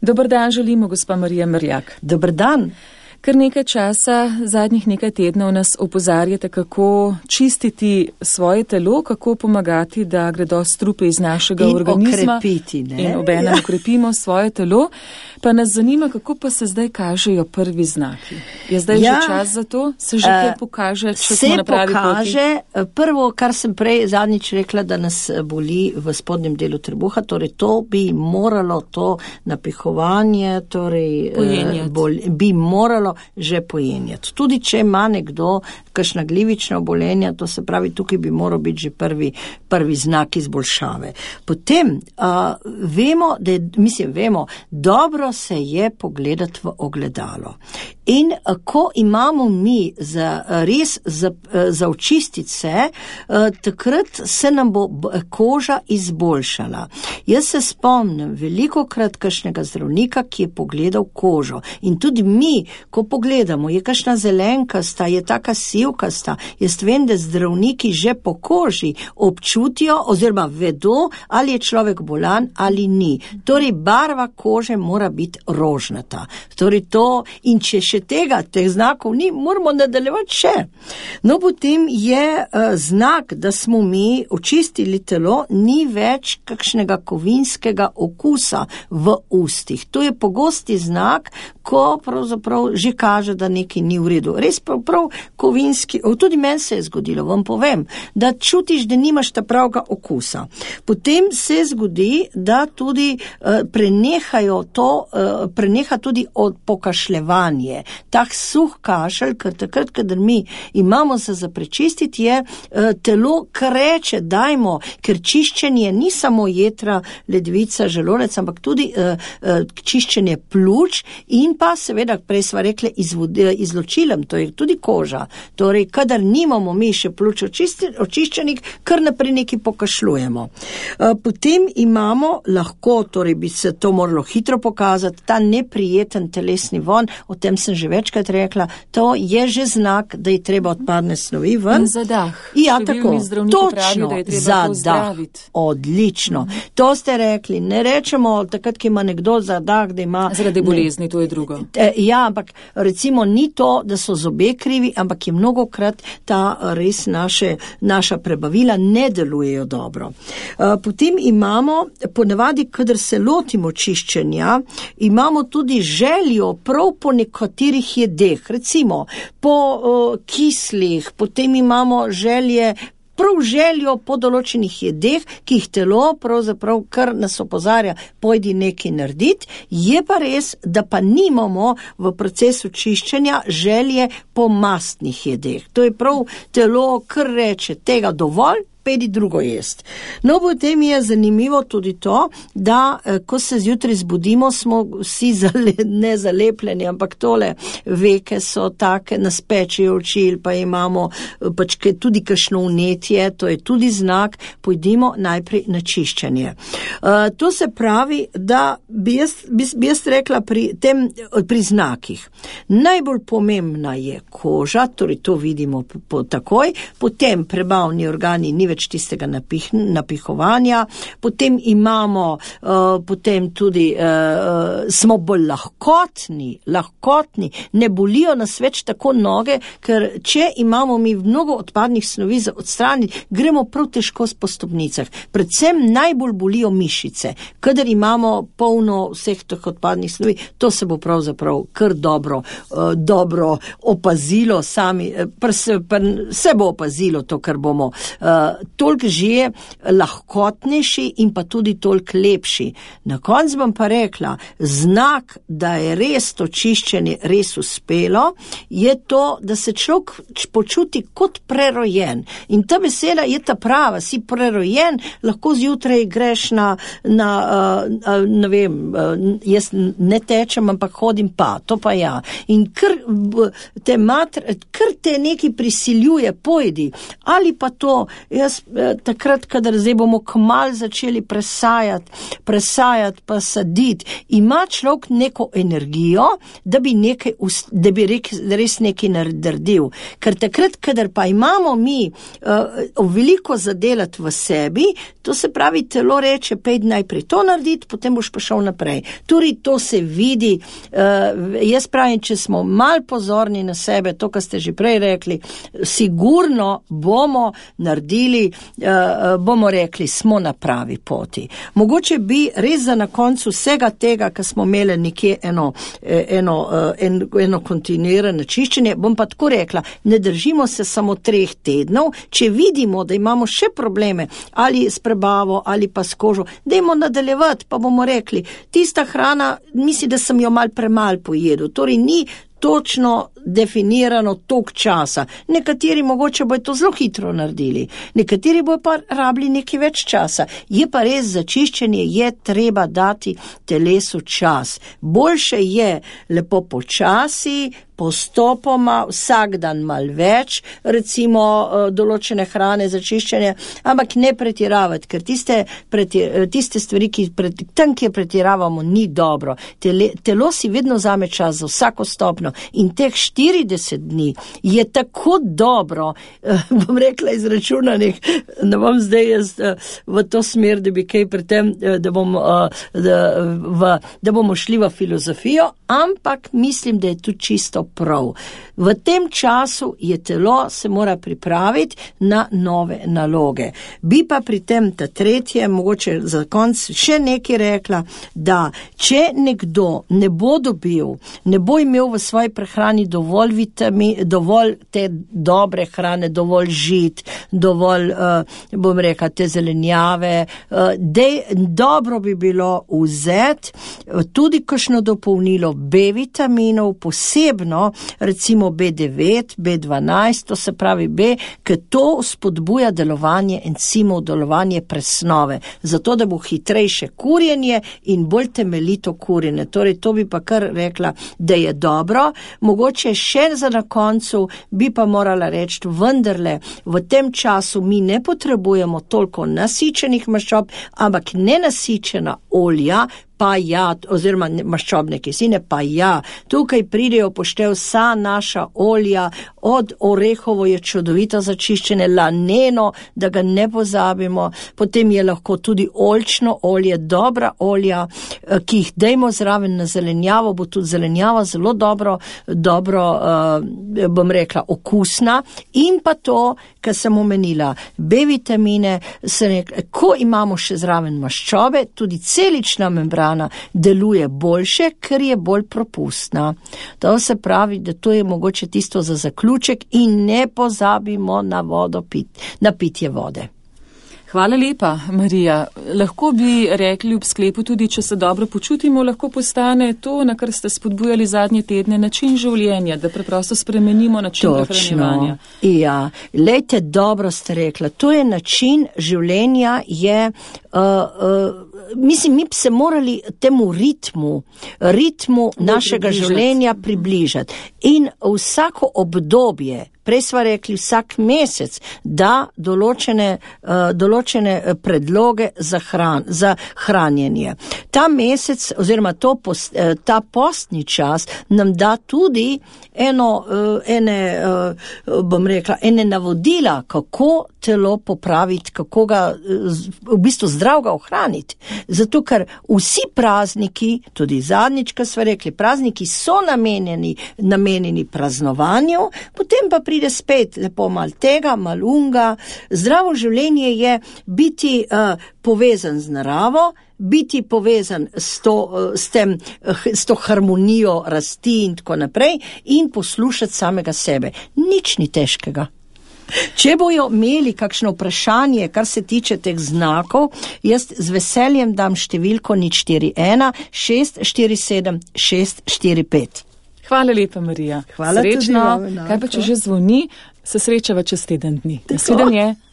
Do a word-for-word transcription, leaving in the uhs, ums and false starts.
Dober dan želimo, gospa Marija Merljak. Dober dan. Kar nekaj časa, zadnjih nekaj tednov nas opozarjate, kako čistiti svoje telo, kako pomagati, da gredo strupe iz našega in organizma okrepiti, ne? in obenem okrepimo svoje telo. Pa nas zanima, kako pa se zdaj kažejo prvi znaki. Je zdaj ja, že čas za to? Se že kaj pokaže, če smo na pravi poti? Se pokaže. Prvo, kar sem prej zadnjič rekla, da nas boli v spodnjem delu trebuha, torej to bi moralo, to napihovanje, torej bol, bi moralo že pojenjati. Tudi če ima nekdo kakšna glivična obolenja, to se pravi, tukaj bi moral biti že prvi, prvi znak izboljšave. Potem uh, vemo, da je, mislim, vemo, dobro se je pogledati v ogledalo. In uh, ko imamo mi za, res za, uh, za očistiti se, uh, takrat se nam bo koža izboljšala. Jaz se spomnim veliko krat kakšnega zdravnika, ki je pogledal kožo. In tudi mi, ko pogledamo, je kakšna zelenkasta, je taka sivkasta, jaz vem, da zdravniki že po koži občutijo oziroma vedo, ali je človek bolan ali ni. Torej, barva kože mora biti rožnata. Torej, to, in če še tega, teh znakov ni, moramo nadaljevati še. No, potem je uh, znak, da smo mi očistili telo, ni več kakšnega kovinskega okusa v ustih. To je pogosti znak, ko pravzaprav že kaže, da nekaj ni v redu. Res prav, prav kovinski, tudi meni se je zgodilo, vam povem, da čutiš, da nimaš ta pravega okusa. Potem se zgodi, da tudi uh, prenehajo to, uh, preneha tudi od pokašljevanje. Tak suh kašelj, ker takrat, kadar mi imamo se za prečistiti, je uh, telo kreče, dajmo, ker čiščenje ni samo jetra, ledvica, želodec, ampak tudi uh, uh, čiščenje pljuč in pa seveda, prej sva rekli, izločilem, to je tudi koža. Torej, kadar nimamo mi še pljuč očiščenih, kar naprej nekaj pokašljujemo. Potem imamo lahko, torej bi se to moralo hitro pokazati, ta neprijeten telesni von, o tem sem že večkrat rekla, to je že znak, da je treba odpadne snovi ven. In zadah. Ja, tako, točno, pravijo, da je treba zadah. Odlično. Mm-hmm. To ste rekli, ne rečemo takrat, ki ima nekdo zadah, da ima... Zaradi bolezni, to je drugo. Ja, ampak recimo ni to, da so zobe krivi, ampak je mnogokrat ta res naše, naša prebavila ne delujejo dobro. Potem imamo, ponavadi, kadar se lotimo čiščenja, imamo tudi željo prav po nekaterih jedeh, recimo po uh, kislih, potem imamo želje prav željo po določenih jedeh, ki jih telo pravzaprav kar nas opozarja, pojdi nekaj narediti, je pa res, da pa nimamo v procesu čiščenja želje po mastnih jedeh. To je prav telo, kar reče, tega dovolj, pedi drugo jest. No, potem je zanimivo tudi to, da ko se zjutraj zbudimo, smo vsi zale, ne zalepljeni, ampak tole veke so take, nas pečejo oči, pa imamo pač tudi kakšno vnetje, to je tudi znak, pojdimo najprej na čiščenje. Uh, to se pravi, da bi jaz, bi, bi jaz rekla pri tem, pri znakih. Najbolj pomembna je koža, torej to vidimo po, po takoj, potem prebavni organi ni več tistega napih, napihovanja, potem imamo, uh, potem tudi uh, smo bolj lahkotni, lahkotni, ne bolijo nas več tako noge, ker če imamo mi mnogo odpadnih snovi za odstraniti, gremo prav težko po stopnicah. Predvsem najbolj bolijo mišice. Kadar imamo polno vseh teh odpadnih snovi, to se bo pravzaprav kar dobro, uh, dobro opazilo sami, pr se, pr se bo opazilo to, kar bomo uh, toliko že lahkotnejši in pa tudi toliko lepši. Na koncu bom pa rekla, znak, da je res to čiščenje res uspelo, je to, da se človek počuti kot prerojen. In ta beseda je ta prava, si prerojen, lahko zjutraj greš na, na uh, ne vem, uh, jaz ne tečem, ampak hodim pa, to pa ja. In kar te, matr, kar te nekaj prisiljuje, pojdi. Ali pa to, jaz takrat, kadar zdaj bomo kmalu začeli presajati, presajati pa saditi, ima človek neko energijo, da bi, nekaj, da bi res nekaj naredil. Ker takrat, kadar pa imamo mi uh, veliko zadelati v sebi, to se pravi, telo reče, pejdi najprej to narediti, potem boš pa šel naprej. Tudi to se vidi, uh, jaz pravim, če smo mal pozorni na sebe, to, kar ste že prej rekli, sigurno bomo naredili, uh, bomo rekli, smo na pravi poti. Mogoče bi res za na koncu vsega tega, kar smo imeli nekje eno, eno, eno, eno kontinuirano čiščenje, bom pa tako rekla, ne držimo se samo treh tednov, če vidimo, da imamo še probleme, ali s prebavo, ali pa s kožo, dajmo nadaljevati, pa bomo rekli, tista hrana, mislim, da sem jo mal premal pojedel, torej ni točno definirano tok časa. Nekateri mogoče bojo to zelo hitro naredili, nekateri bojo pa rabili nekaj več časa. Je pa res za čiščenje, je treba dati telesu čas. Boljše je lepo počasi, postopoma, vsak dan mal več, recimo določene hrane za čiščenje, ampak ne pretiravati, ker tiste, pretir, tiste stvari, ki preti, tam, kjer pretiravamo, ni dobro. Tele, telo si vedno vzame čas za vsako stopno in teh štirideset dni je tako dobro, bom rekla izračunanih, ne bom zdaj jaz v to smer, da bi kaj pri tem, da, bom, da, v, da bomo šli v filozofijo, ampak mislim, da je tu čisto prav. V tem času je telo se mora pripraviti na nove naloge. Bi pa pri tem ta tretje, mogoče za konc še nekaj rekla, da če nekdo ne bo dobil, ne bo imel v svoji prehrani dovolj vitamin, dovolj te dobre hrane, dovolj žit, dovolj, uh, bom rekla, te zelenjave, uh, dej, dobro bi bilo vzeti uh, tudi kakšno dopolnilo B vitaminov, posebno recimo B devet, B dvanajst, to se pravi B, ker to spodbuja delovanje encimov, delovanje presnove, zato da bo hitrejše kurjenje in bolj temeljito kurjenje. Torej, to bi pa kar rekla, da je dobro. Mogoče še za na koncu bi pa morala reči, vendarle v tem času mi ne potrebujemo toliko nasičenih maščob, ampak nenasičena olja, pa ja, oziroma maščobne kisline, pa ja, tukaj pridejo poštev vsa naša olja, od orehovo je čudovito za čiščenje, laneno, da ga ne pozabimo, potem je lahko tudi oljčno olje, dobra olja, ki jih dajmo zraven na zelenjavo, bo tudi zelenjava zelo dobro, dobro, uh, bom rekla, okusna, in pa to, kar sem omenila, B vitamine, se rekla, ko imamo še zraven maščobe, tudi celična membrana deluje boljše, ker je bolj propustna. To se pravi, da to je mogoče tisto za zaključek in ne pozabimo na vodo pit, na pitje vode. Hvala lepa, Marija. Lahko bi rekli v sklepu tudi, če se dobro počutimo, lahko postane to, na kar ste spodbujali zadnje tedne, način življenja, da preprosto spremenimo način prehranjevanja. Ja, lejte, dobro ste rekla, to je način življenja, je, uh, uh, mislim, mi bi se morali temu ritmu, ritmu našega življenja približati. In vsako obdobje, prej sva rekli vsak mesec, da določene, uh, določene predloge za, hran, za hranjenje. Ta mesec, oziroma to post, uh, ta postni čas nam da tudi eno, uh, ene, uh, bom rekla, ene navodila, kako telo popraviti, kako ga uh, v bistvu zdravega ohraniti. Zato, ker vsi prazniki, tudi zadnjič, ko sva rekli, prazniki so namenjeni, namenjeni praznovanju, potem pa pride spet lepo mal tega, mal unga. Zdravo življenje je biti uh, povezan z naravo, biti povezan s, to, uh, s, tem, uh, s to harmonijo rasti in tako naprej in poslušati samega sebe. Nič ni težkega. Če bojo imeli kakšno vprašanje, kar se tiče teh znakov, jaz z veseljem dam številko nič štiri ena šest štiri sedem šest štiri pet. Hvala lepa, Marija. Hvala. Srečno. Kaj pa, če že zvoni, se srečava čez teden dni. Nasvidenje.